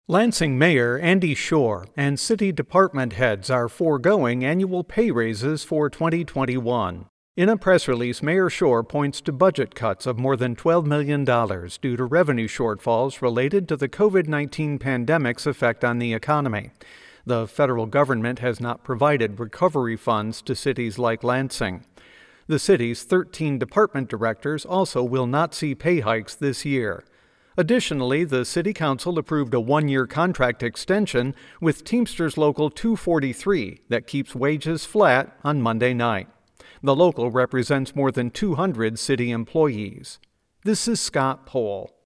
Lansing Mayor Andy Shore and city department heads are foregoing annual pay raises for 2021. In a press release, Mayor Shore points to budget cuts of more than $12 million due to revenue shortfalls related to the COVID-19 pandemic's effect on the economy. The federal government has not provided recovery funds to cities like Lansing. The city's 13 department directors also will not see pay hikes this year. Additionally, the City Council approved a one-year contract extension with Teamsters Local 243 that keeps wages flat on Monday night. The local represents more than 200 city employees. This is Scott Pohl.